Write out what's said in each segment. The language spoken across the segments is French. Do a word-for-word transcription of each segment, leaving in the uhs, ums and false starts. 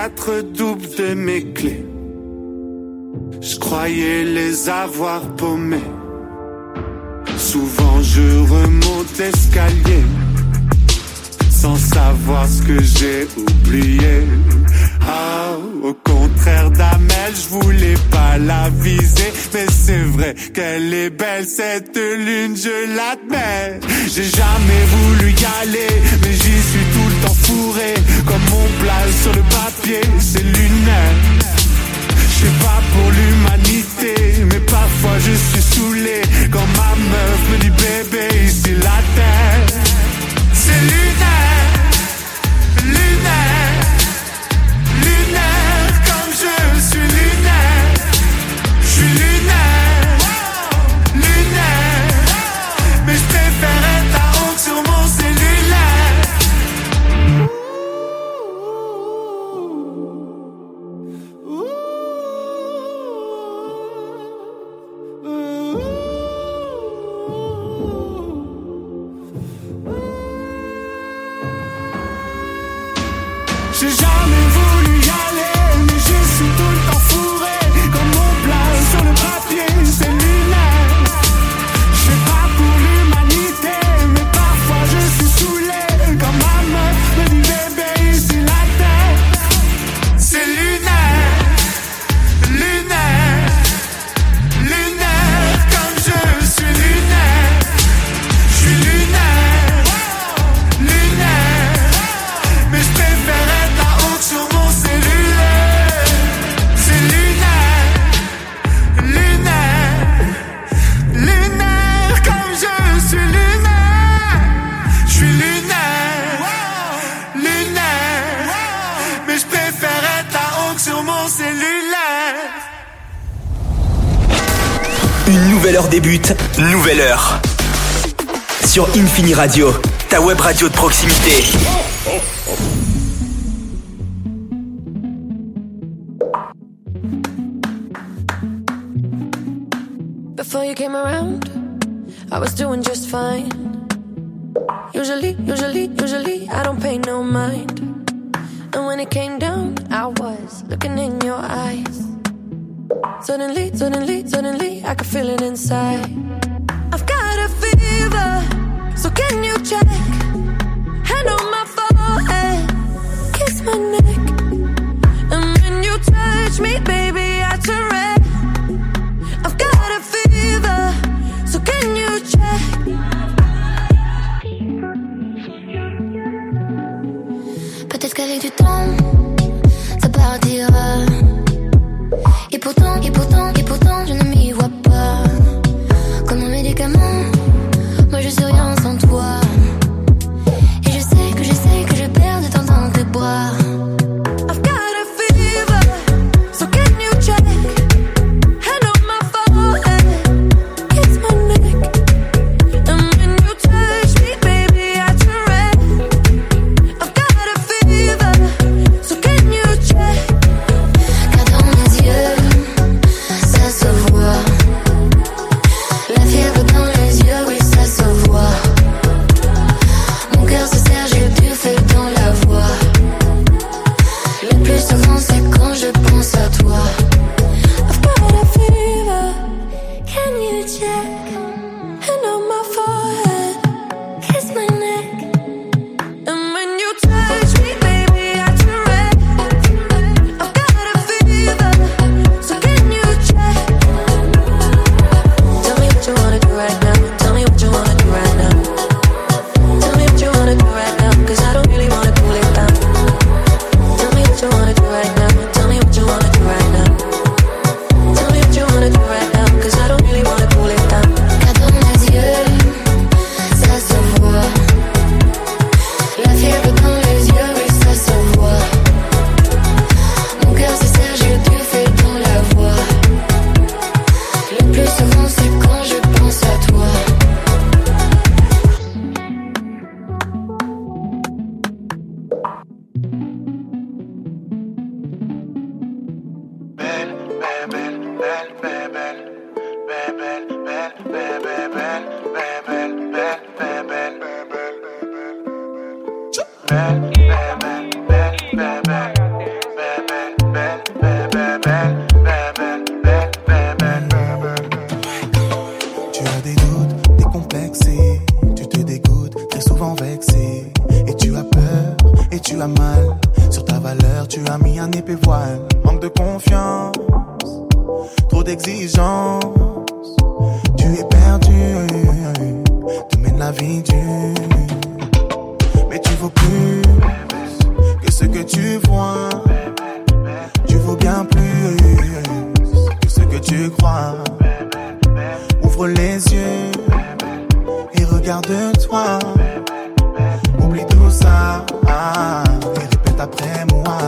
quatre doubles de mes clés. Je croyais les avoir paumées. Souvent je remonte l'escalier sans savoir ce que j'ai oublié. Ah, au contraire d'Amel, je voulais pas la viser, mais c'est vrai qu'elle est belle cette lune, je l'admets. J'ai jamais voulu y aller, mais j'y suis tout le temps fourré, comme mon plat sur le papier, c'est lunaire. Je fais pas pour l'humanité, mais parfois je suis saoulé quand ma meuf me dit bébé, ici la terre. C'est lunaire, lunaire, lunaire, comme je suis lunaire. Je suis lunaire, lunaire, mais je préfère être à honte sur mon cellulaire. J'ai jamais voulu y aller, mais je suis tout le temps fourré, comme mon plat sur le papier, c'est lunaire. Je fais pas pour l'humanité, mais parfois je suis saoulé, quand ma meuf me dit bébé, ici la terre. C'est lunaire, lunaire, lunaire, comme je suis lunaire. Je suis lunaire, lunaire, mais je préfère être à honte sur mon cellulaire. C'est lunaire, lunaire, lunaire, comme je suis lunaire. Je suis lunaire, lunaire, mais je préfère être à honte sur mon cellulaire. Une nouvelle heure débute, nouvelle heure. Sur Infini Radio, ta web radio de proximité. Before you came around, I was doing just fine. Usually, usually, usually, I don't pay no mind. And when it came down, I was looking in your eyes. Suddenly, suddenly, suddenly, I could feel it inside. I've got a fever, so can you check? Hand on my forehead, kiss my neck. And when you touch me, baby, I turn red. I've got a fever, so can you check? Peut-être qu'avec du temps, ça partira. Et pourtant, et pourtant, et pourtant, je ne m'y vois pas. Comme un médicament, moi je suis rien sans toi. Et je sais que je sais que je perds de temps dans tes bras. I've got a fever, so can you check? Hand on my forehead, kiss my neck. And when you touch me, baby, I turn red. I've got a fever, so can you check? Car dans mes yeux, ça se voit. La fièvre dans les yeux, oui, ça se voit. Mon cœur se serre, j'ai du feu dans la voix. Le plus souvent, c'est quand je pense à toi. I've got a fever, can you check? Hand on my forehead, kiss my neck. And when you touch me, baby, I turn red. I've got a fever, so can you check? Tell me what you wanna do right now. Tell me what you wanna do right now. Tell me what you wanna do right now, 'cause I don't really wanna cool it down. Tell me what you wanna do right now. Tell me what you wanna do right now. Tell me what you wanna do right now, 'cause I don't really wanna cool it down. Car dans mes yeux, ça se voit. La fièvre dans les yeux, oui, ça se voit. Mon cœur se serre, j'ai du feu dans la voix. Le plus souvent, c'est quand je pense à toi. Belle, belle, belle, belle, belle, belle, et tu as mal. Sur ta valeur, tu as mis un épais voile. Manque de confiance, trop d'exigence. Tu es perdu, te mène la vie dure. Mais tu vaux plus que ce que tu vois. Tu vaux bien plus que ce que tu crois. Ouvre les yeux et regarde-toi. Oublie tout ça et répète après moi.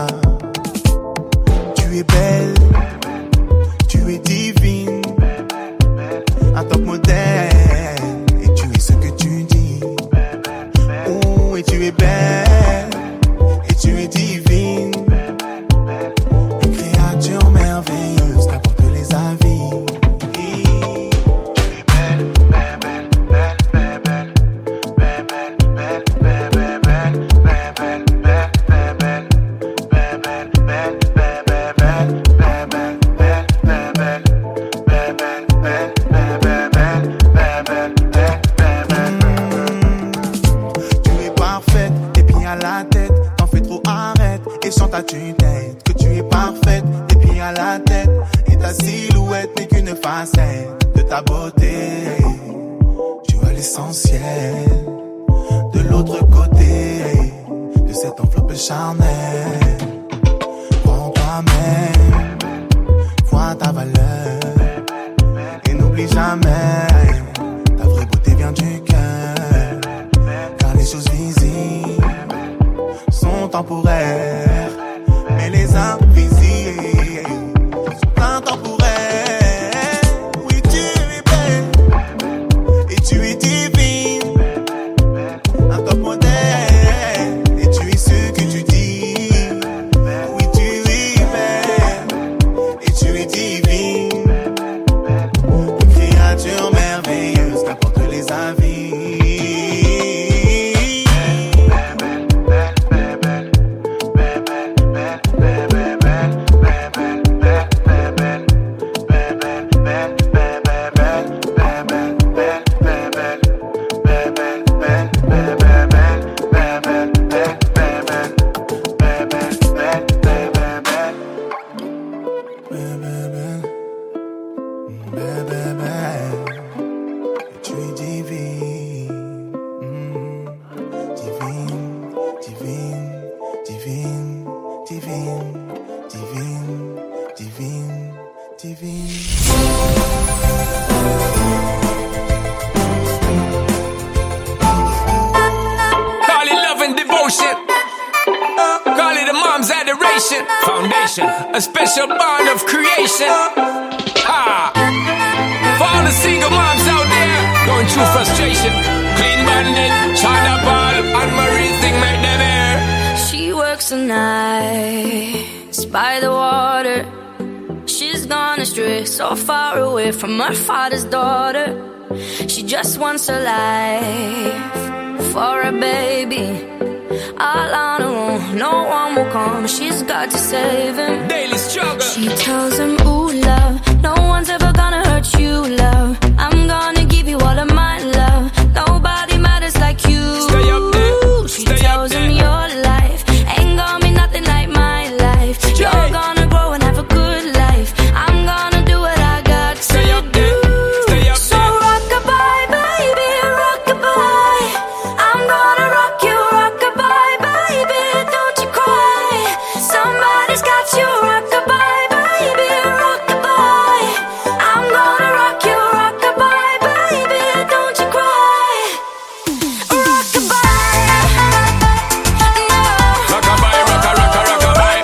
Tu es belle, tu es divine, un top modèle, et tu es ce que tu dis. Oh, et tu es belle, et tu es divine, une créature merveilleuse, qu'importe les avis. Chante à tue-tête que tu es parfaite, tes pieds à la tête, et ta silhouette n'est qu'une facette de ta beauté. Tu as l'essentiel de l'autre côté de cette enveloppe charnelle. Crois en toi-même, vois ta valeur, et n'oublie jamais, ta vraie beauté vient du cœur, car les choses visibles sont temporaires. Mais les invisibles sont intemporels. Oui, tu es belle et tu es divine, un top modèle, et tu es ce que tu dis. Oui, tu es belle et tu es divine, une créature merveilleuse, qu'importe les avis. A special bond of creation. Ha! For all the single moms out there going through frustration, Clean Bandit, China Paul, and Marie thing make them air. She works the nights by the water. She's gone astray, so far away from her father's daughter. She just wants a life for a baby. All on her own, no one will come. She's got to save him. Daily struggle. She tells him, ooh, love, no one's ever gonna hurt you, love. I'm gonna give you all of my love. Nobody matters like you. Stay up there. She Stay tells up him, there. your life ain't gonna be nothing like my life. Jay. You're gonna grow and have a good life. I'm gonna do what I got to Stay up there. Stay up so there. rock-a-bye, baby, rock-a-bye. I'm gonna rock you, rock-a-bye, baby, don't you cry. Somebody's got you, rock-a-bye, baby, rock-a-bye. I'm gonna rock you, rock-a-bye, baby, don't you cry. Rock-a-bye, no. Rock-a-bye, rocka, rocka, rock-a-bye.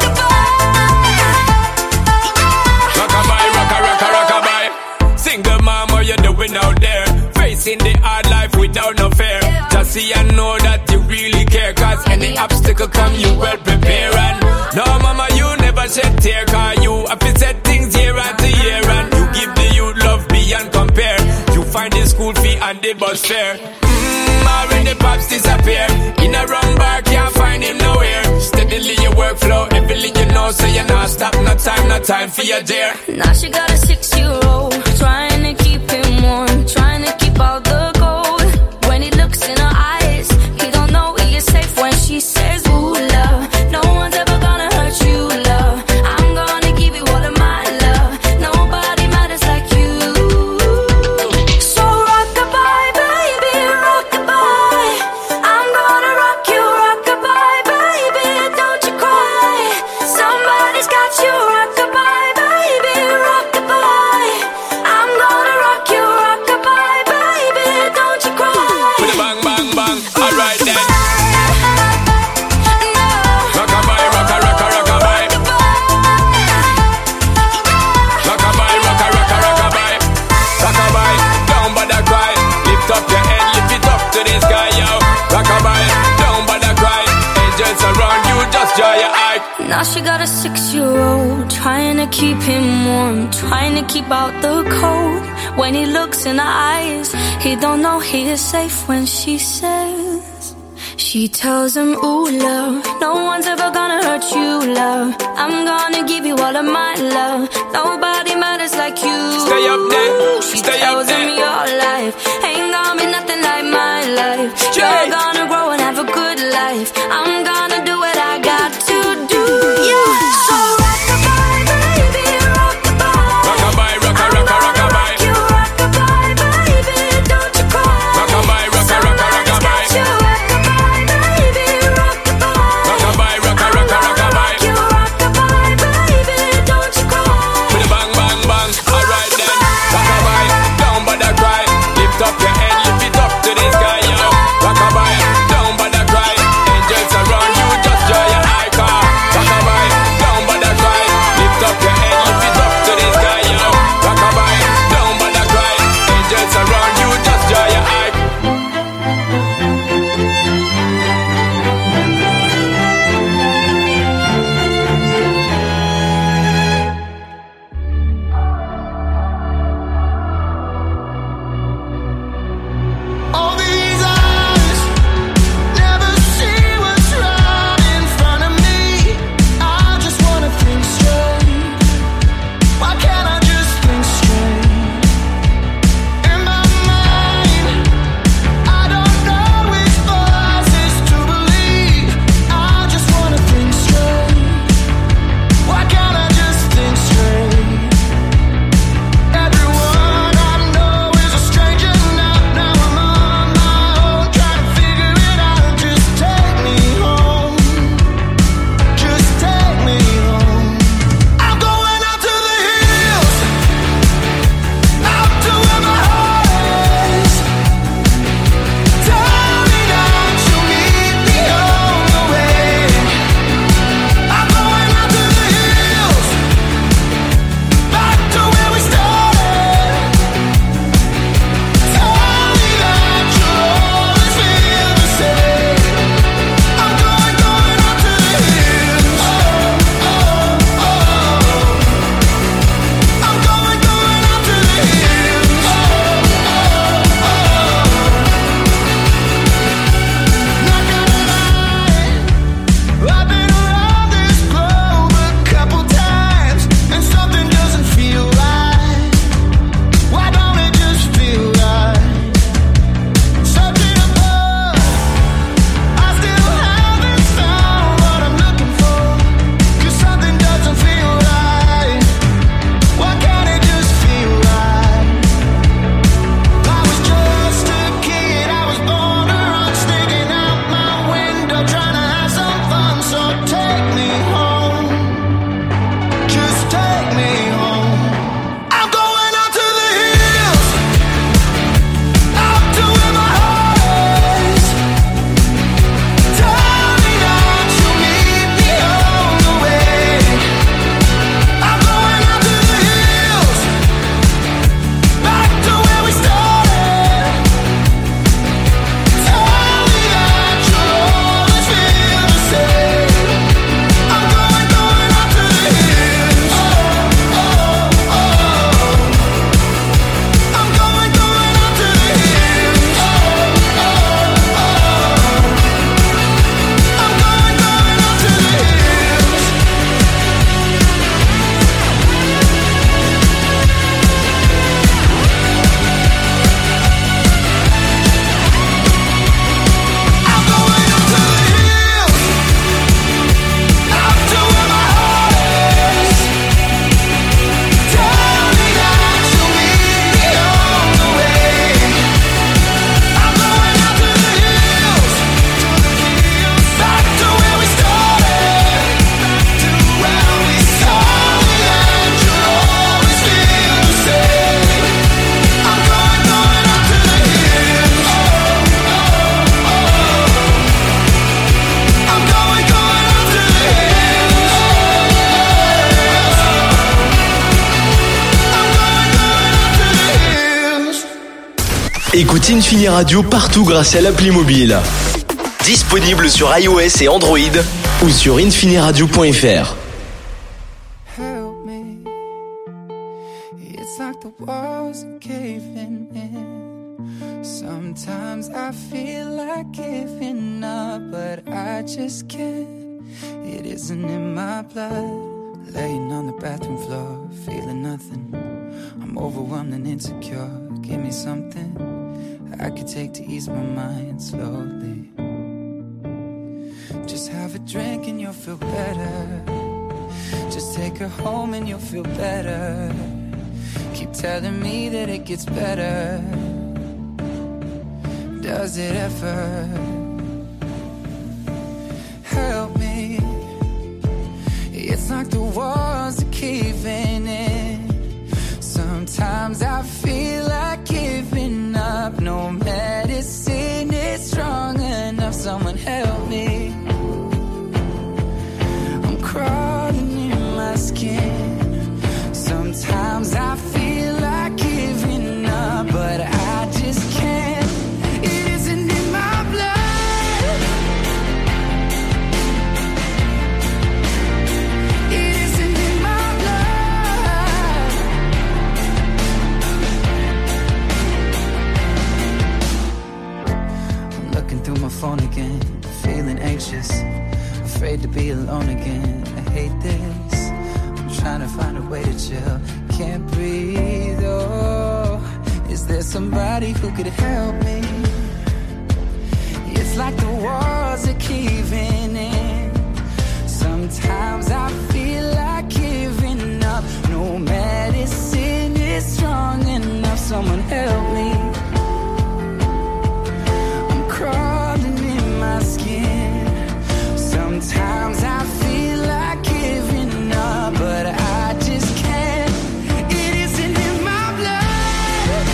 Rock-a-bye, rocka, rocka, rock-a-bye. Single mom, what you doing out there? Facing the hard life without no fear. Just see and know that you really care, cause any obstacle come, you well prepare. And no, mama, you never shed tear, cause you have to set things year after year. And you give the youth love beyond compare. You find the school fee and the bus fare. Mmm, already the pops disappear. In a wrong bar, can't find him nowhere. Steadily your workflow, everything you know, so you're not stop, no time, no time for your dear. Now she got a six-year-old, trying to keep him warm, trying to keep all the gold. When he looks in her eyes, he don't know he is safe when she says, ooh, love. just dry your eye. Now she got a six-year-old, trying to keep him warm, trying to keep out the cold. When he looks in her eyes, he don't know he is safe when she says, she tells him, ooh, love, no one's ever gonna hurt you, love. I'm gonna give you all of my love. Nobody matters like you. Stay up there, she stay tells up there. him your life ain't gonna be nothing like my life. Jay. You're gonna grow and have a good life. I'm gonna do what I got to do. Yeah. So rock-a-bye, baby, rock-a-bye. Rock-a-bye, rocka, rocka, rock-a-bye. You rock-a-bye, baby, don't you cry. Rock-a-bye, rocka, rocka, rock-a-bye. You rock-a-bye, baby, rock-a-bye. Rock-a-bye, rocka, rocka, rock-a-bye. You rock-a-bye, baby, don't you cry. With a bang, bang, bang. Alright then. Rock-a-bye, down by the cry. Lift up your head, lift it up to the sky, yo. Rock-a-bye, down by the cry. Angels around you, just dry your eye car. Rock-a-bye, down by the cry. Lift up your head, lift it up to the sky, yo. Rock-a-bye, down by the cry. Angels around you, just dry your eye. All these eyes never see what's right in front of me. I just wanna think straight. Why can't I just think straight? In my mind, I don't know which voices to believe. I just wanna think straight. Why can't I just think straight? Everyone I know is a stranger now. Now I'm on my own, trying to figure it out. Just take me home. Just take me home. I'm going out to the hills, out to where my heart is. Tell me that you'll meet me on the way. I'm going out to the hills, back to where we started. Tell me that you'll always feel the same. I'm going, going out to the hills. Oh, oh, oh. I'm going, going out to the hills. Oh, oh, oh. Not gonna lie, I've been around this globe a couple times, and something doesn't feel right. Why don't it just feel right? Something above, I still haven't found what I'm looking for. 'Cause something doesn't feel right. Why can't it just feel right? I was just a kid, I was born to run, sticking out my window, trying to have some fun. So take me home, just take me home. I'm going out to the hills, out to where my heart is. Tell me that you'll meet me on the way. I'm going out to the hills, back to where we started. Tell me that you'll always feel the same. I'm going, going out to the hills. Oh, oh, oh. I'm going, going out to the hills. Oh, oh, oh. I'm going, going out to the hills. I'm going out to the hills, out to where my heart is. Tell me that you'll meet me on the way. I'm going out to the hills, to the hills, back to where we started, back to where we started. And you'll always feel the same. I'm going, going out to the hills. Oh, oh, oh. I'm going, going out to the hills. I'm going, going out to the hills. Écoute Infini Radio partout grâce à l'appli mobile. Disponible sur iOS et Android ou sur infiniradio point f r. Help me. It's like the walls are caving in. Sometimes I feel like giving up, but I just can't. It isn't in my blood. Laying on the bathroom floor, feeling nothing. I'm overwhelmed and insecure. Give me something I could take to ease my mind slowly. Just have a drink and you'll feel better. Just take her home and you'll feel better. Keep telling me that it gets better. Does it ever? Help me. It's like the walls are caving in. Sometimes I feel like giving up. No medicine is strong enough. Someone help me. I'm crawling in my skin. Sometimes I feel like giving up, but I just can't. It isn't in my blood. It isn't in my blood. I'm looking through my phone again, feeling anxious, afraid to be alone again. I hate this. I'm trying to find a way to chill. Can't breathe, oh. Is there somebody who could help me? It's like the walls are caving in. Sometimes I feel like giving up. No medicine is strong enough. Someone help me. I'm crawling in my skin. Sometimes I feel like giving up, but I just can't. It isn't in my blood.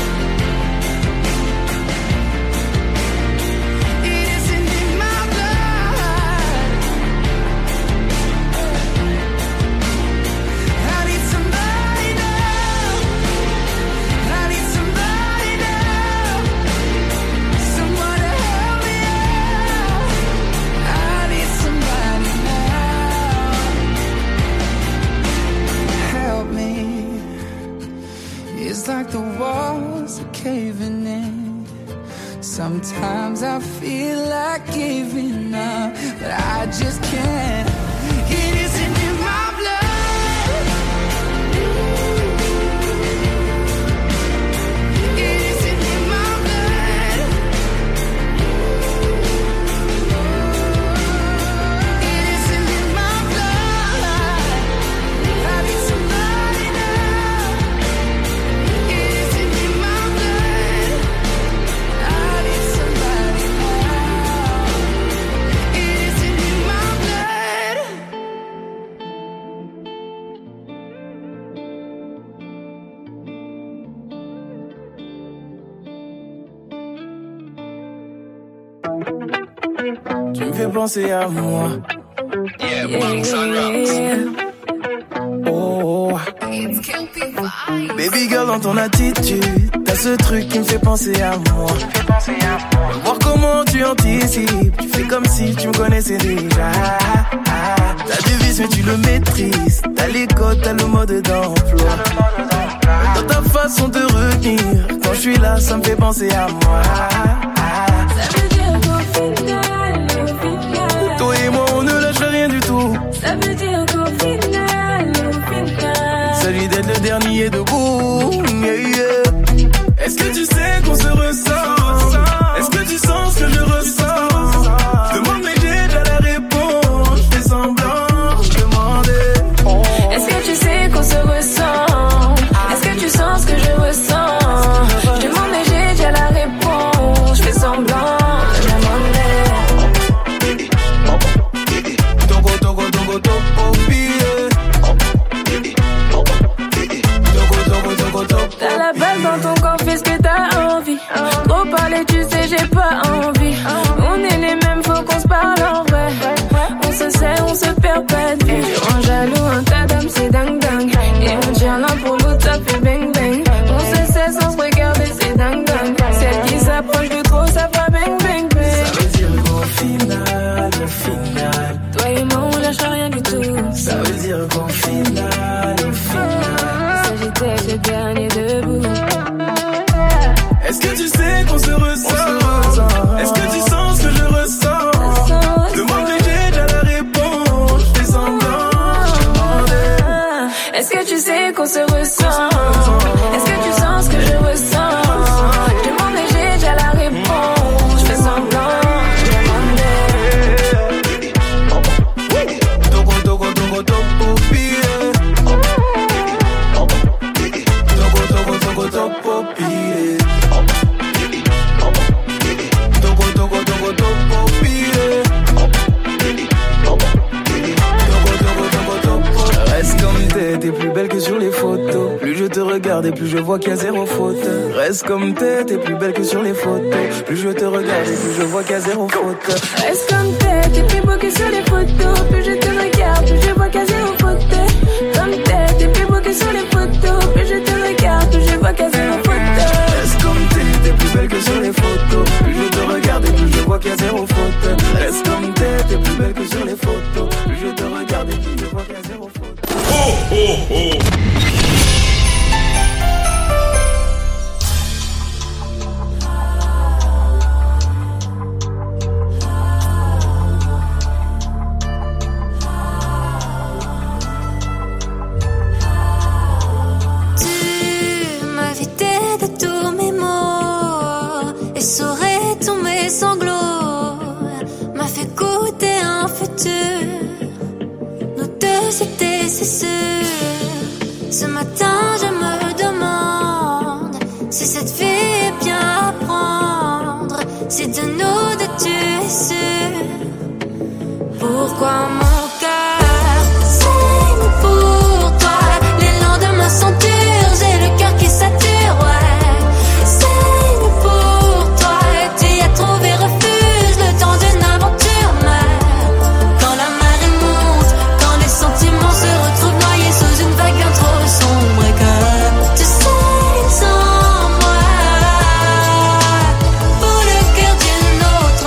It isn't in my blood. I need somebody now. I need somebody now. Someone to help me out. I need somebody now. Help me. It's like the walls are caving in. Sometimes I feel like giving up, but I just can't. It isn't in my blood. It isn't in my blood. It isn't in my blood. I need somebody now. It isn't in my blood. I need somebody now. It isn't in my blood. Tu me fais penser à moi. Oh, baby girl, dans ton attitude, t'as ce truc qui me fait penser à moi. Voir comment tu anticipes, tu fais comme si tu me connaissais déjà. T'as des vices mais tu le maîtrises, t'as les codes, t'as le mode d'emploi. Dans ta façon de retenir, quand je suis là, ça me fait penser à moi. Ça veut dire qu'au final, au final, Toi et moi, on ne lâche rien du tout. ça veut dire qu'au final, au final, Celui d'être le dernier debout. Yeah, yeah. Est-ce que tu sais qu'on se ressent? Est-ce que tu sens ce que je ressens? Je demande mais j'ai déjà la réponse. Je fais semblant de demander. est-ce que tu sais qu'on se ressent? Est-ce que tu sens ce que je ressens? Je demande mais j'ai déjà la réponse. Je fais semblant de demander. Togo, togo, togo, togo, pire. Togo, togo, togo. final. Toi et moi on lâche rien du tout. Ça veut dire qu'au final, au final, il s'agit d'être le dernier debout. Est-ce que tu sais qu'on se ressent? Est-ce que tu sens ce que je ressens? Demande-lui, j'ai déjà la réponse. Je fais semblant, je te demandais. Est-ce que tu sais qu'on se ressent? Est-ce que tu sens ce que je ressens? Je demande mais j'ai déjà la réponse. Je fais semblant, je demandais. Togo, togo, togo, togo, pire. Togo, togo, togo, togo, pire. Togo, togo, togo, togo, pire. Togo, togo, togo, togo. Je reste comme t'es, t'es plus belle que sur les photos. Plus je te regarde et plus je vois qu'il y a zéro faute. Reste comme t'es, t'es plus belle que sur les photos. Plus je te regarde et plus je vois qu'il y a zéro faute. Reste comme t'es, t'es plus beau que sur les photos. Plus je te regarde, plus je vois qu'il y a zéro faute. Comme t'es, t'es plus beau que sur les photos. Plus je te regarde, plus je vois qu'il y a zéro faute. Reste comme t'es, t'es plus belle que sur les photos. Plus je te regarde et plus je vois qu'il y a zéro faute. Reste comme t'es, t'es plus belle que sur les photos. Plus je te regarde et plus je vois qu'il y a zéro faute. Oh oh oh. C'était c'est sûr. Ce matin je me demande si cette vie est bien à prendre. Si de nous deux tu es sûr. Pourquoi mon cœur saigne pour toi? Les lendemains sont durs, j'ai le cœur qui sature, ouais. Saigne pour toi, tu y as trouvé refuge, le temps d'une aventure, mais quand la marée monte, quand les sentiments se retrouvent noyés sous une vague bien trop sombre et que tu saignes sans moi pour le cœur d'une autre.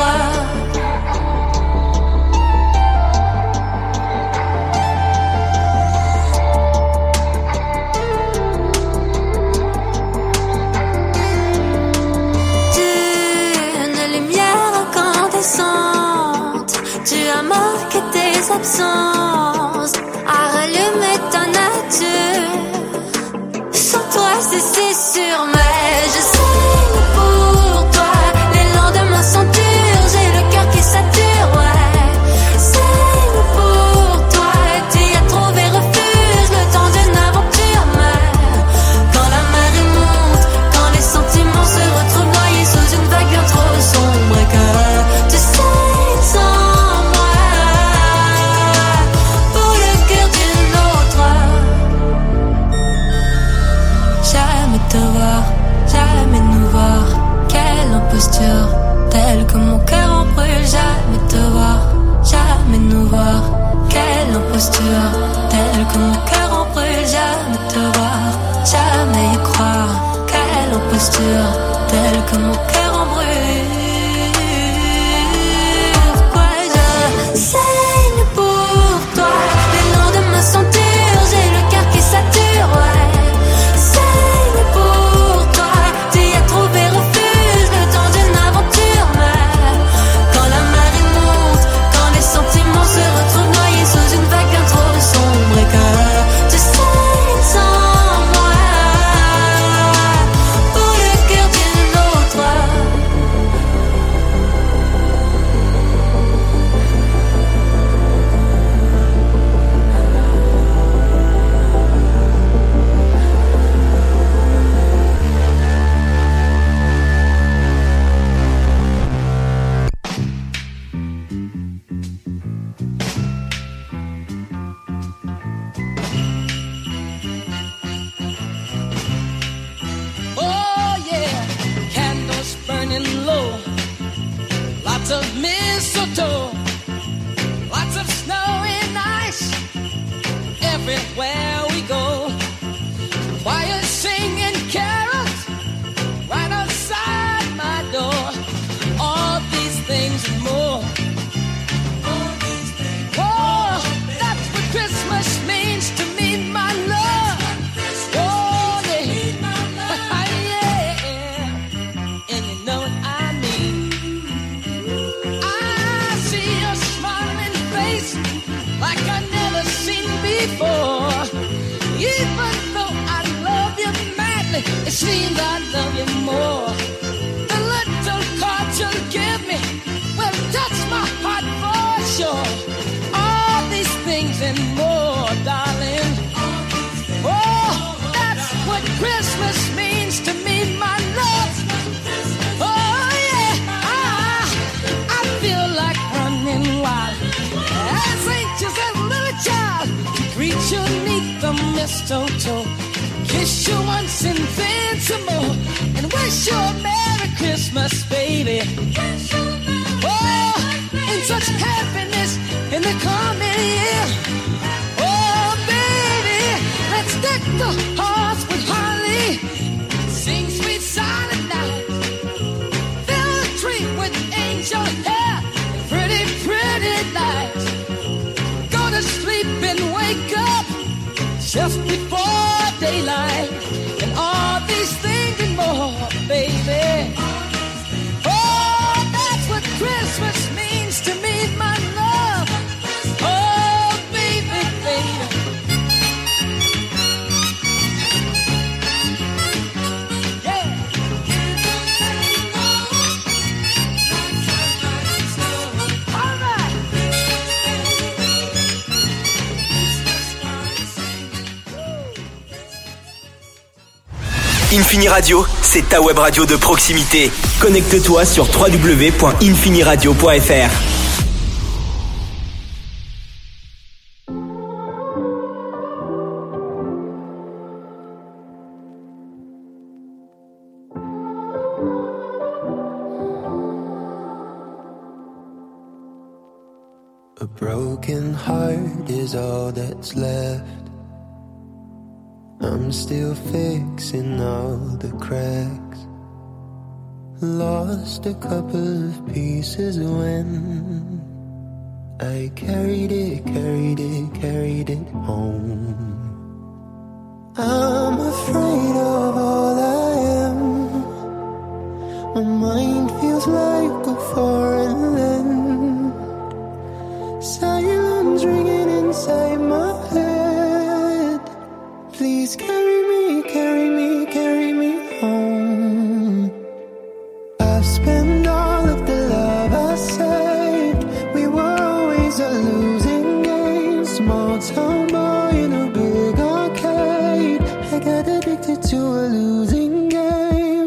D'une lumière incandescente, tu as marqué tes absences, à rallumer ta nature. Sans toi c'est si sûr, mais je saigne pour toi. Les lendemains sont durs, j'ai le cœur qui sature, ouais. Saigne pour toi, tu y as trouvé refuge, le temps d'une aventure, mais quand la marée monte, quand les sentiments se retrouvent noyés sous une vague bien trop sombre et que tu saignes sans moi pour le cœur d'une autre. Jamais te voir, jamais nous voir. Quelle imposture, telle que mon cœur en brûle. Jamais te voir, jamais nous voir. Quelle imposture, telle que mon cœur en brûle. Jamais te voir, jamais y croire. Quelle imposture, telle que mon cœur en brûle. Pourquoi je saigne pour toi? Les lendemains sont durs, j'ai le cœur qui sature, ouais. Saigne pour toi, tu y as trouvé refuge, le temps d'une aventure, mais quand la marée monte, quand les sentiments se retrouvent noyés sous une vague bien trop sombre et que tu saignes sans moi pour le cœur d'une autre. Oh yeah, candles burning low, lots of mistletoe, lots of snow and ice everywhere we go. Choir singing carols right outside my door. All these things and more. All these before. Even though I love you madly, it seems I love you more. The little card you'll give me will touch my heart for sure. All these things and more, darling. Oh, that's what Christmas means to me, my love. Oh yeah, ah, I feel like running wild as anxious as a little child. Greet you neath the mistletoe, kiss you once and then some more, and wish you a Merry Christmas, baby. Oh, and such happiness in the coming year. Oh, baby, let's deck the halls with holly, sing sweet silent night, fill the tree with angel hair, pretty, pretty lights. Go to sleep and wake up just before daylight, and all these things and more, baby. Oh, that's what Christmas means to me, my love. Oh, baby, baby. Yeah. All right. Infini Radio, c'est ta web radio de proximité. Connecte-toi sur w w w point infini radio point f r. A broken heart is all that's left. I'm still fixing all the cracks. Lost a couple of pieces when I carried it, carried it, carried it home. I'm afraid of all I am. My mind feels like a foreign land. Silence ringing inside my head. Please carry me, carry me, carry me home. I've spent all of the love I saved. We were always a losing game. Small town boy in a big arcade. I got addicted to a losing game.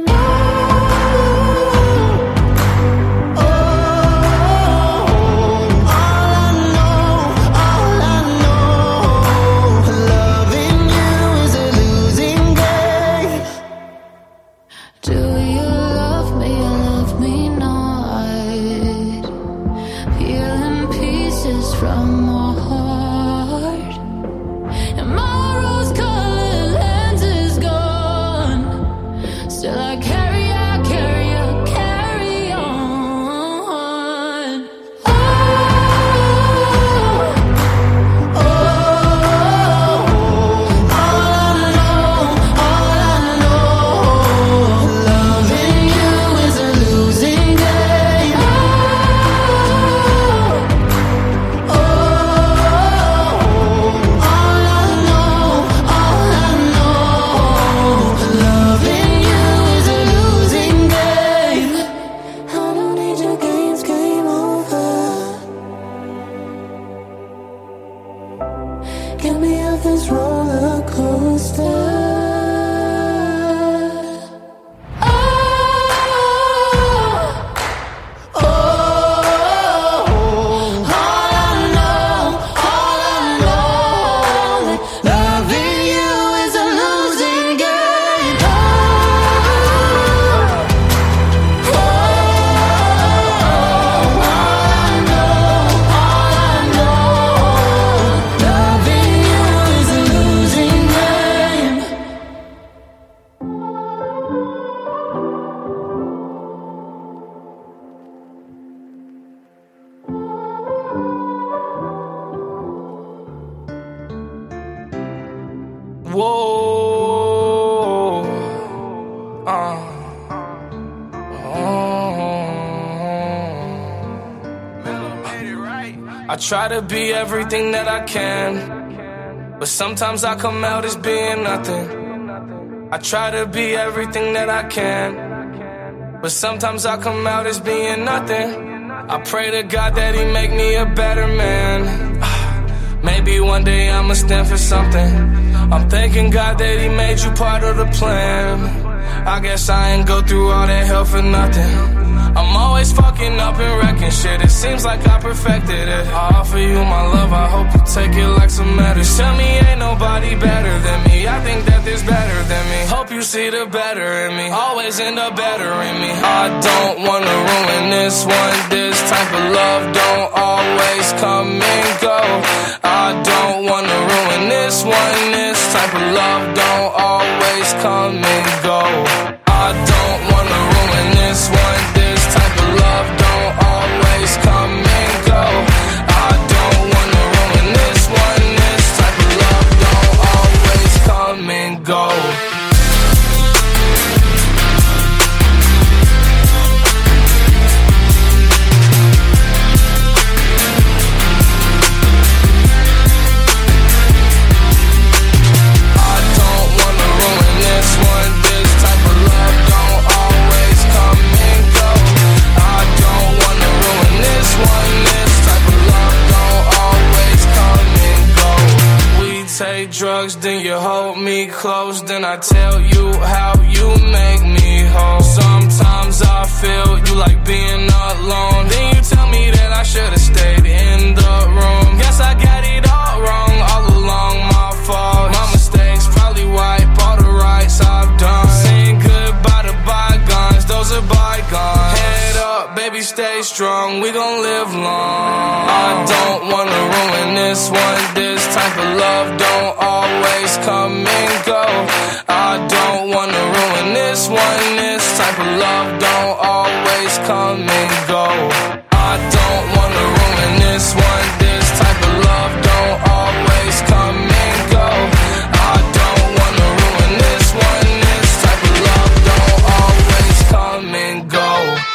Whoa, uh, oh. I try to be everything that I can. but sometimes I come out as being nothing. I try to be everything that I can, but sometimes I come out as being nothing. I pray to God that he make me a better man. Maybe one day I'ma stand for something. I'm thanking God that he made you part of the plan. I guess I ain't go through all that hell for nothing. I'm always fucking up and wrecking shit. It seems like I perfected it. I offer you my love, I hope you take it like some medicine. Tell me ain't nobody better than me. I think that there's better than me. Hope you see the better in me. Always end up better in me. I don't wanna ruin this one. This type of love don't always come and go. I don't wanna ruin this one. This type of love don't always come and go. I don't wanna ruin this one. This type of love don't always come and go. I don't wanna ruin this one. This type of love don't always come and go. Take drugs, then you hold me close. Then I tell you how you make me whole. Sometimes I feel you like being alone. Then you tell me that I should've stayed in the room. Guess I got it all wrong, all along my fault. My mistakes probably wipe all the rights I've done. Saying goodbye to bygones, those are bygones. Head up, baby, stay strong, we gon' live long. I don't wanna ruin this one. This type of love don't always come and go. I don't wanna ruin this one. This type of love don't always come and go. I don't wanna ruin this one. This type of love don't always come and go. I don't wanna ruin this one. This type of love don't always come and go.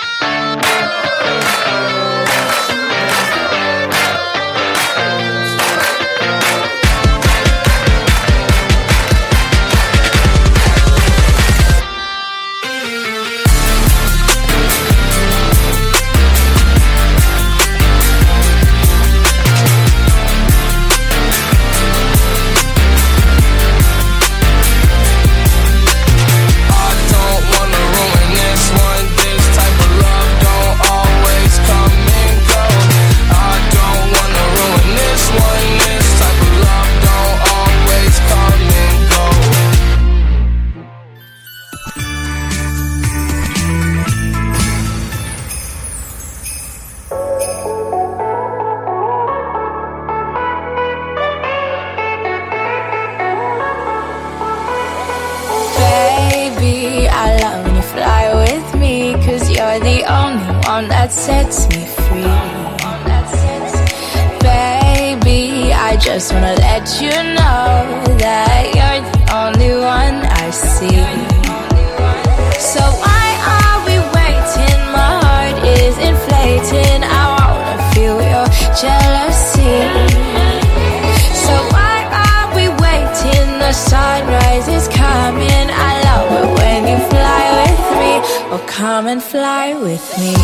That sets me free. Baby, I just wanna let you know that you're the only one I see. So why are we waiting? My heart is inflating. I wanna feel your jealousy. So why are we waiting? The sunrise is coming. I love it when you fly with me. Oh, come and fly with me.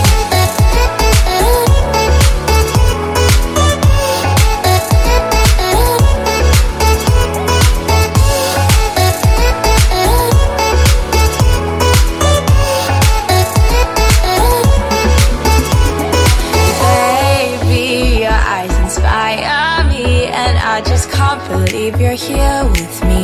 I just can't believe you're here with me.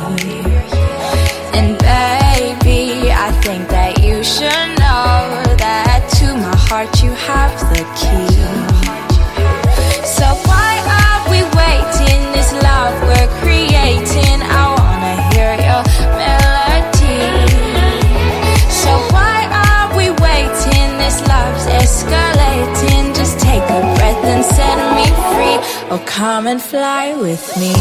And baby, I think that you should know that to my heart you have the key. So why are we waiting? This love we're creating, I wanna hear your melody. So why are we waiting? This love's escalating. Just take a breath and set me free. Oh, come and fly with me.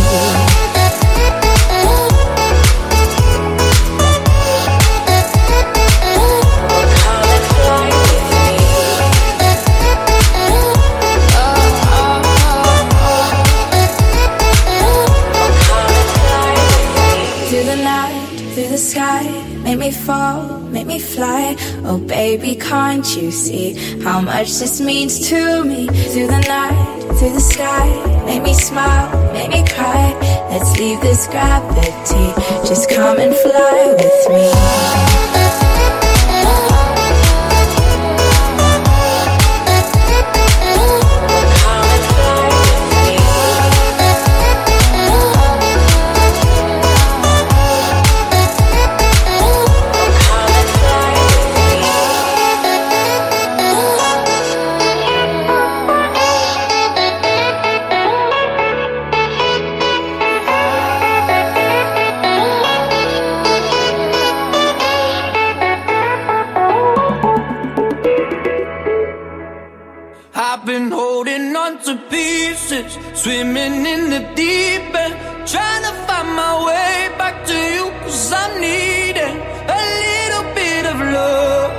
me fall, make me fly. Oh baby, can't you see how much this means to me? Through the night, through the sky, make me smile, make me cry. Let's leave this gravity, just come and fly with me. Swimming in the deep end, trying to find my way back to you, cause I'm needing a little bit of love,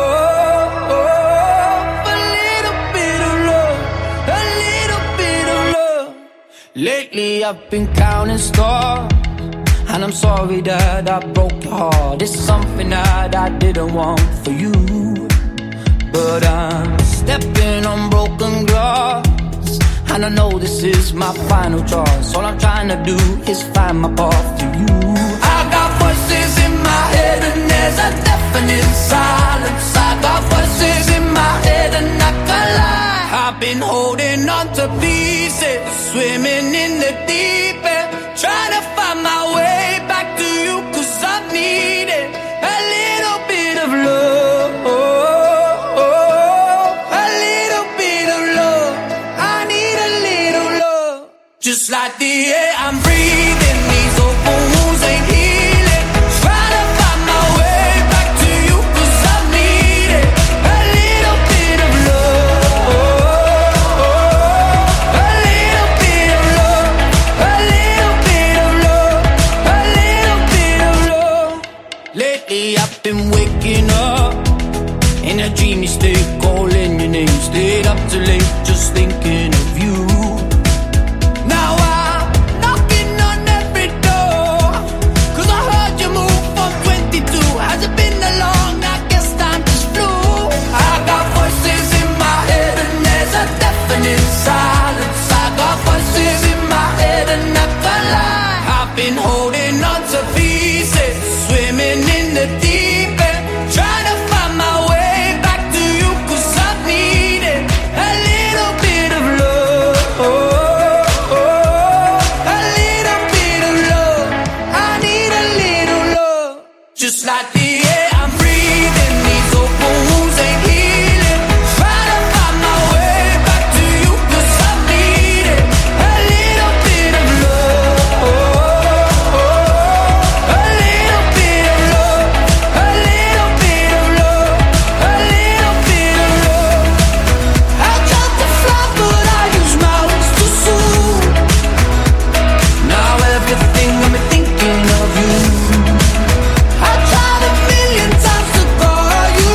a little bit of love, a little bit of love. Lately I've been counting stars, and I'm sorry that I broke your heart. It's something that I didn't want for you, but I'm stepping on broken glass, and I know this is my final choice. All I'm trying to do is find my path to you. I got voices in my head and there's a deafening silence. I got voices in my head and I can't lie. I've been holding on to pieces, swimming in the deep end, trying to find my way back to you, cause I'm needing a little bit of love. Just like the air I'm breathing, these open wounds ain't healing. Trying to find my way back to you, cause I need it. A little bit of love, a little bit of love, a little bit of love, a little bit of love. Lately I've been waking up in a dreamy state, calling your name. Stayed up too late, just thinking of you. Silence. I got voices in my head and I can't lie. I've been holding on to pieces, swimming in the deep end, trying to find my way back to you, cause I needed a little bit of love, a little bit of love. I need a little love. Just like the air I'm breathing, these open wounds ain't healing. Trying to find my way back to you, cause I need it. A little bit of love, a little bit of love, a little bit of love, a little bit of love. I tried to fly but I use my wings too soon. Now everything got me thinking of you. I tried a million times to call you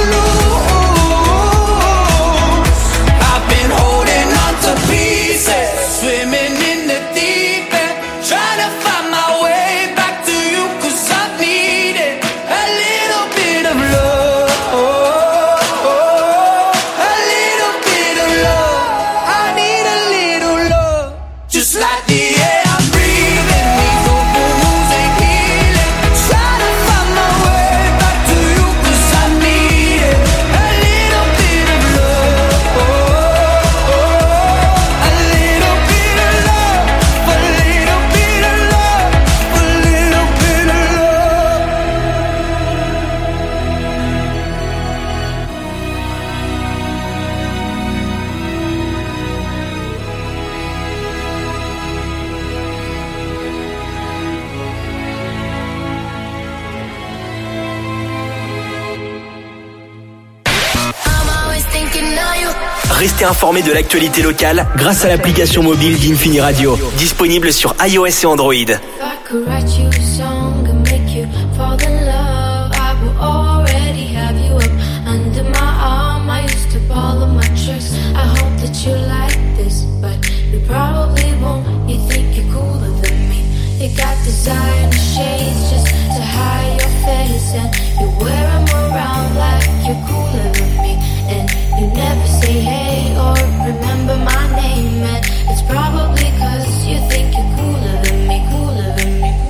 loose. I've been holding on to pieces, swimming in the deep end, trying to find my way back to you, cause I needed a little bit of love, a little bit of love. I need a little love. Just like the air I'm breathing, these open wounds ain't healing. Try to find my way back to you, cause I need it. A little bit of love, a little bit of love, a little bit of love, a little bit of love. I'm always thinking of you. Restez informés de l'actualité locale grâce à l'application mobile d'Infini Radio, disponible sur iOS et Android. If I could write you a song and make you fall in love, I would already have you up under my arm. I used to ball of my tricks. I hope that you like this, but you probably won't. You think you're cooler than me. You got designer shades just to hide your face. face, and you wear them around like you're cooler than me. And you never say hey or remember my name, and it's probably cause you think you're cooler than me, cooler than me.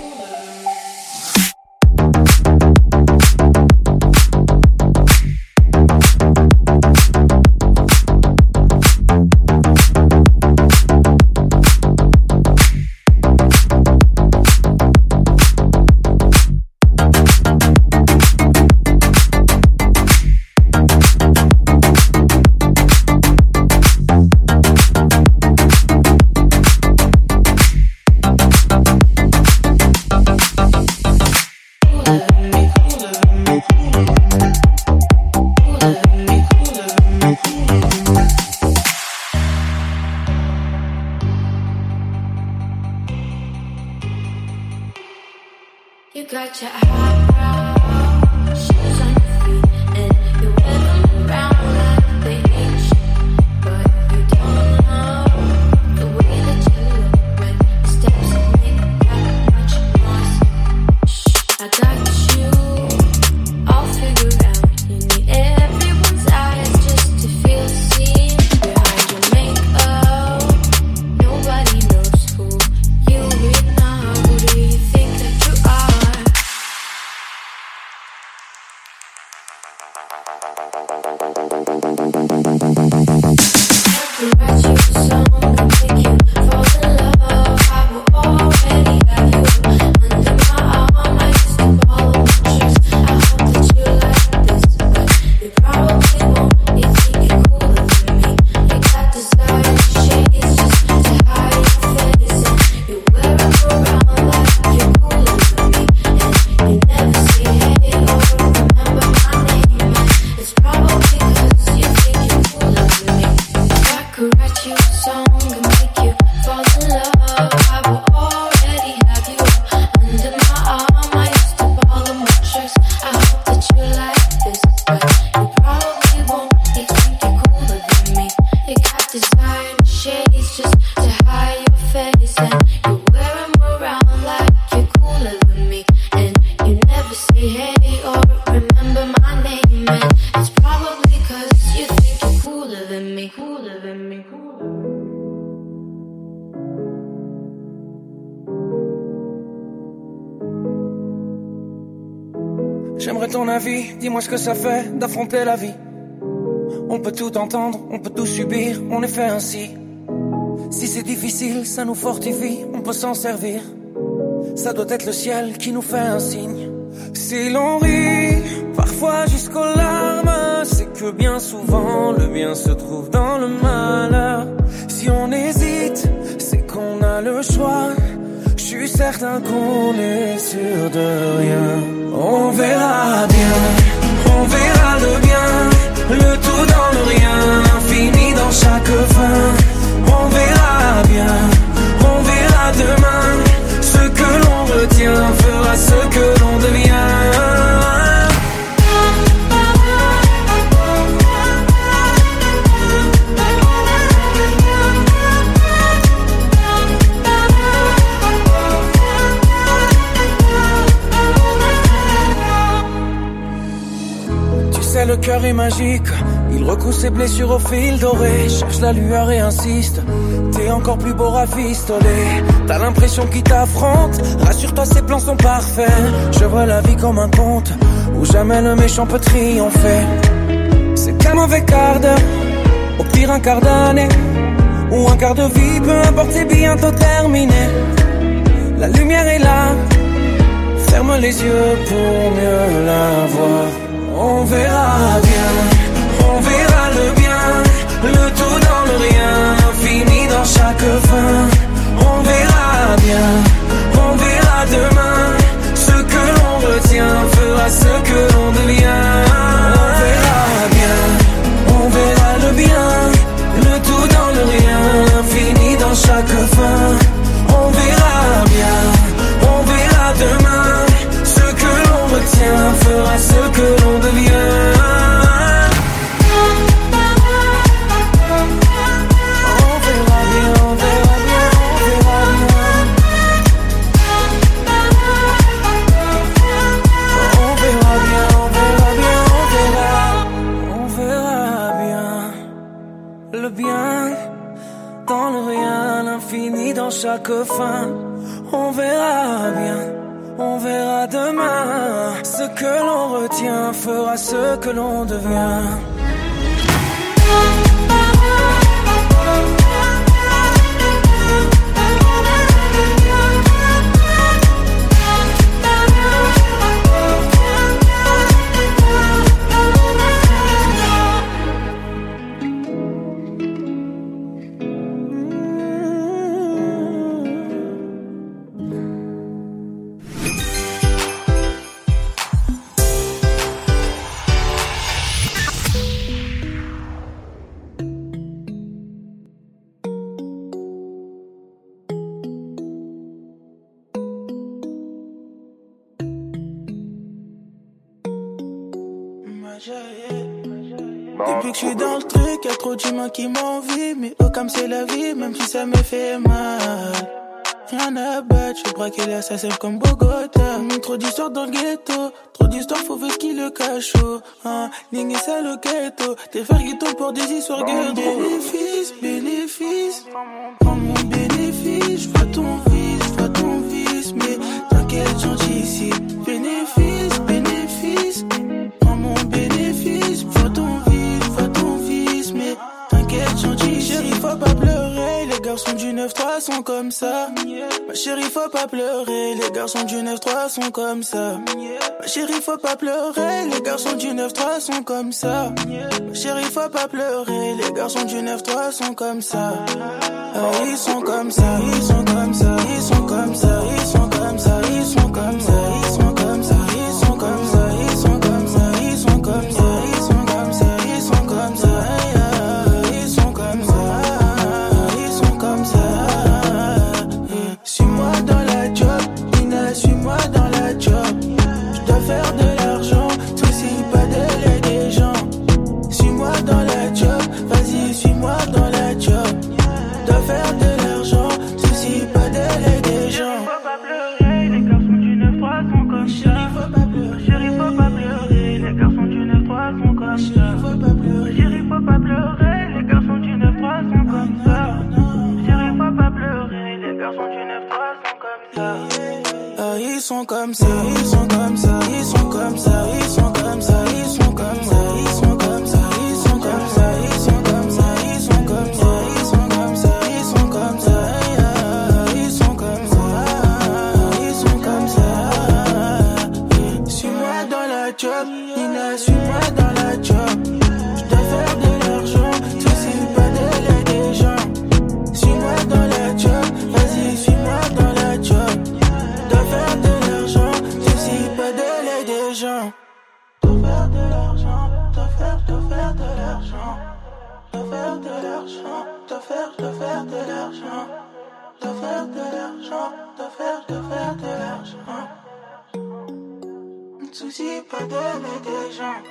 You got your high shoes on your feet, and you wear them around like they ain't shit. But you don't know the way that you look when the steps make that much noise. Shh, I got you all figured out. You need everyone's eyes just to feel seen behind your makeup. Nobody knows who you really are. Who do you think that you are? J'aimerais ton avis, dis-moi ce que ça fait d'affronter la vie. On peut tout entendre, on peut tout subir, on est fait ainsi. Si c'est difficile, ça nous fortifie, on peut s'en servir. Ça doit être le ciel qui nous fait un signe. Si l'on rit, parfois jusqu'aux larmes, c'est que bien souvent le bien se trouve dans le malheur. Si on hésite, c'est qu'on a le choix. Je suis certain qu'on est sûr de rien. On verra bien, on verra le bien, le tout dans le rien, l'infini dans chaque fin. On verra bien, on verra demain, ce que l'on retient fera ce que l'on devient. Le cœur est magique, il recoue ses blessures au fil doré. Cherche la lueur et insiste, t'es encore plus beau rafistolé. T'as l'impression qu'il t'affronte, rassure-toi ses plans sont parfaits. Je vois la vie comme un conte, où jamais le méchant peut triompher. C'est qu'un mauvais quart d'heure, au pire un quart d'année, ou un quart de vie, peu importe c'est bientôt terminé. La lumière est là, ferme les yeux pour mieux la voir. On verra bien, on verra le bien, le tout dans le rien, l'infini dans chaque fin. On verra bien, on verra demain, ce que l'on retient fera ce que l'on devient. On verra bien, on verra le bien, le tout dans le rien, l'infini dans chaque fin. On verra bien, on verra demain, ce que l'on retient fera ce que l'on devient. On verra bien, on verra bien. chaque fin. On verra bien, on verra demain. Ce que l'on retient fera ce que l'on devient. Depuis que je suis dans le truc, y'a trop d'humains qui m'envient. Mais oh comme c'est la vie, même si ça me fait mal. Rien à battre, je braquer l'assassin comme Bogota. Trop d'histoires dans le ghetto, trop d'histoires, faut voir ce qui le cache. Hein, Ning et ça le ghetto, t'es faire ghetto pour des histoires ghetto. Bénéfice, bénéfice, prends mon bénéfice. J'vois ton vice, j'vois ton vice, mais t'inquiète, gentil ici. Bénéfice, bénéfice, prends mon bénéfice. J'vois ton vice, j'vois ton vice, mais t'inquiète, gentil chérie, faut pas pleurer. Les garçons du neuf trois sont comme ça. Ma chérie, faut pas pleurer. Les garçons du neuf trois sont comme ça. Ma chérie, faut pas pleurer. Les garçons du neuf trois sont comme ça. Ma chérie, faut pas pleurer. Les garçons du neuf trois sont comme ça. Ah, ils sont comme ça, ils sont comme ça, ils sont comme ça, ils sont comme ça, ils sont comme ça, ils sont comme ça, ils sont comme ça, ils sont comme ça, ils sont comme ça, ils sont comme ça, ils sont comme ça, ils sont comme ça, ils sont comme ça. Suis-moi dans la job, Nina, suis-moi dans la job. Je dois faire de l'argent, soucie pas de l'aide des gens. Suis-moi dans la job, vas-y, suis-moi dans la job. Je dois faire de l'argent, soucie pas de l'aide des gens. Faut pas pleurer, les garçons du neuf trois sont comme ça. Faut pas pleurer, chérie, faut pas pleurer, les garçons du neuf trois sont comme ça. Faut pas pleurer, chérie, faut pas pleurer, les garçons du neuf trois sont comme ça. Chérie, faut pas pleurer, les garçons du neuf trois sont comme ça. Ah, ils sont comme ça, ils sont comme ça, ils sont comme ça, ils sont comme ça, ils sont comme ça, ils sont comme ça, ils sont comme ça, ils sont comme ça, ils sont comme ça, ils sont comme ça, ils sont comme ça, ils sont comme ça, ils sont comme ça. Suis-moi dans la job, Nina, suis-moi dans la job. Je dois faire de l'argent, soucie pas de l'aide des gens. Suis-moi dans la job, vas-y, suis-moi dans la job. Dois faire de l'argent, soucie pas de l'aide des gens. Dois faire de l'argent, dois faire, dois faire de l'argent. Dois faire de l'argent, dois faire, dois faire de l'argent. Dois faire de l'argent, dois faire, dois faire de l'argent. Soucie pas de l'aide des gens.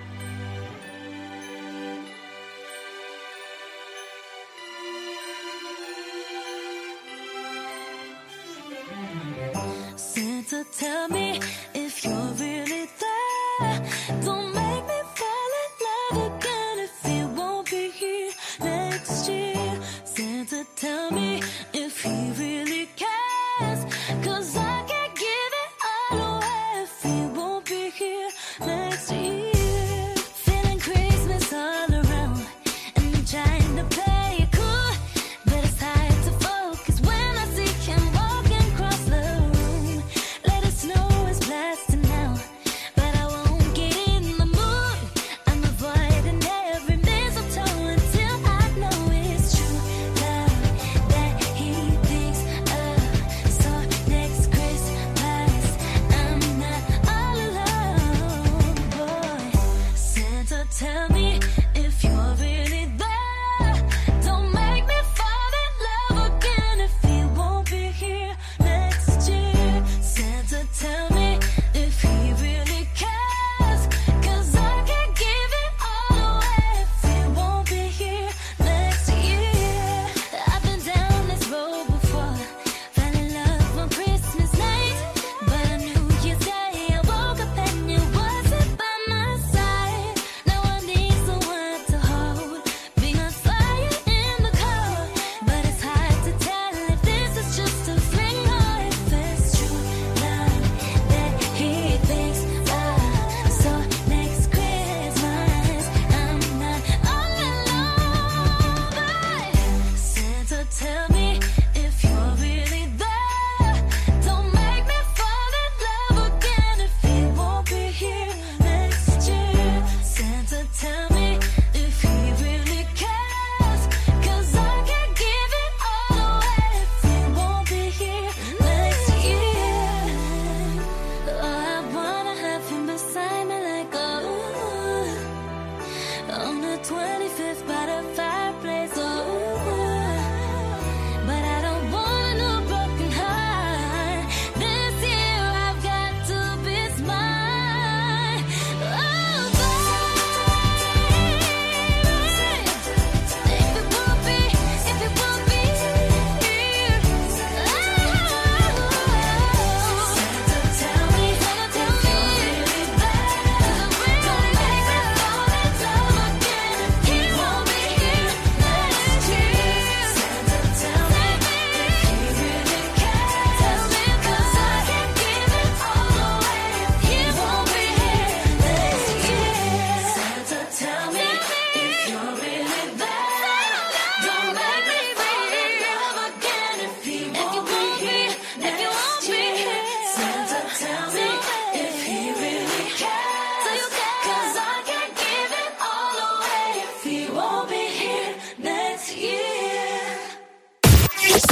Santa, tell me if you're really there. Don't make me fall in love again if you won't be here next year. Santa, tell me if he really cares. Cause I can't give it all away if he won't be here next year. Feeling Christmas all around and I'm trying to play it cool, but it's hard to focus when I see him walking across the room. Let us know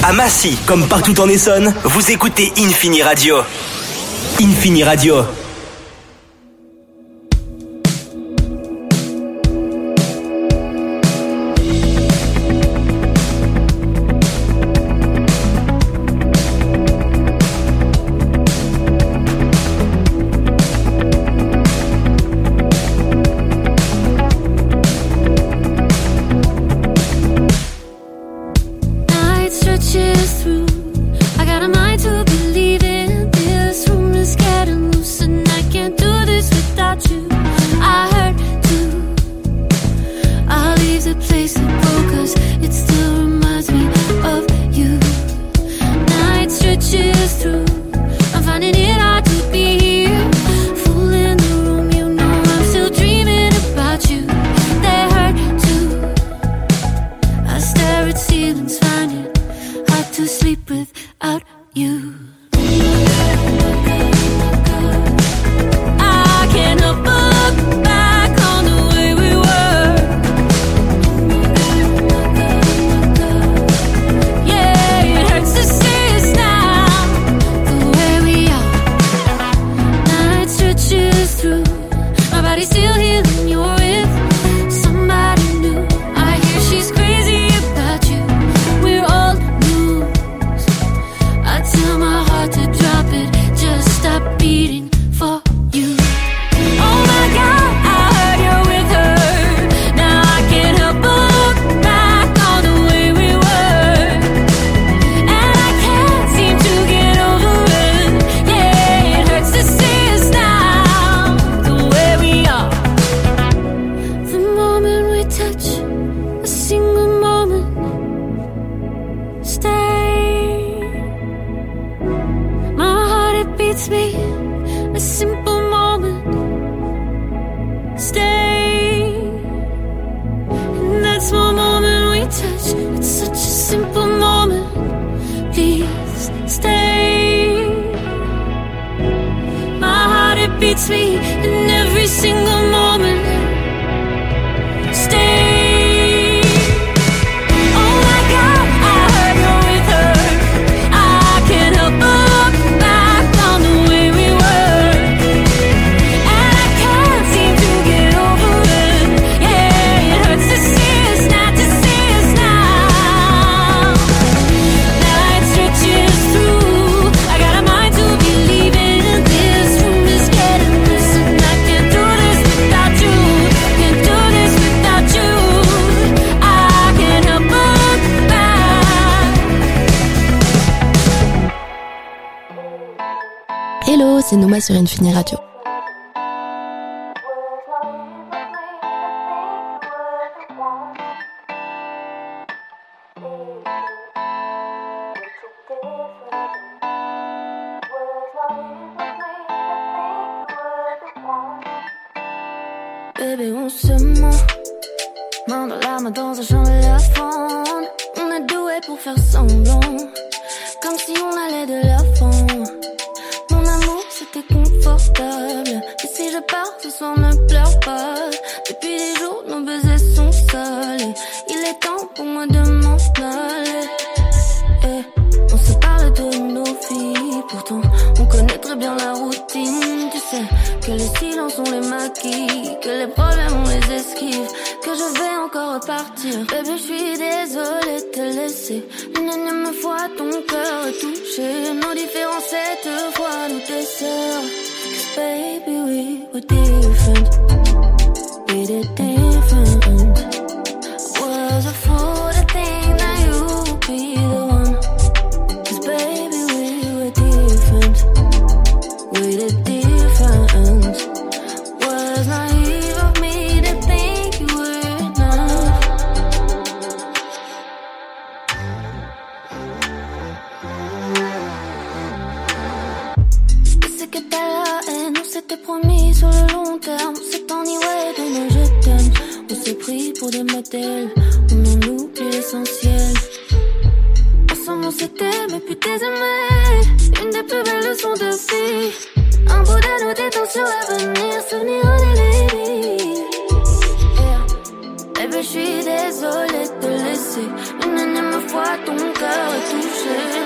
À Massy, comme partout en Essonne, vous écoutez Infini Radio. Infini Radio. C'est Noma sur Infini Radio. Bébé, on se ment, main dans la main dans un champ de lavande. On est doué pour faire semblant, comme si on allait de l'avant. Mon amour, c'était confortable. Et si je pars ce soir, ne pleure pas. Depuis des jours, nos baisers sont sales. Il est temps pour moi de m'en aller. Eh, on se parle de nos vies, pourtant on connaît très bien la routine. Tu sais que les silences on les maquille, que les problèmes on les esquive, que je vais encore repartir. Bébé, je suis désolée de te laisser. Une énième fois ton cœur est touché. Nos différences cette fois nous desserrent. Cause baby we were different. We did different. Was a fool to think that you would be the one. Cause baby we were different. We did different. Was naive of me to think you were enough. Je sais que t'as la haine, on s'était promis sur le long terme. On s'est enivré de nos je t'aime. On s'est pris pour des modèles, on en oublie l'essentiel. Ensemble on s'était mais puis désaimé. Une des plus belles leçons de vie. Un bout de nous détend sur l'avenir. Souvenir des ladies. Yeah. Baby, je suis désolée de te laisser. Une énième fois ton cœur est touché.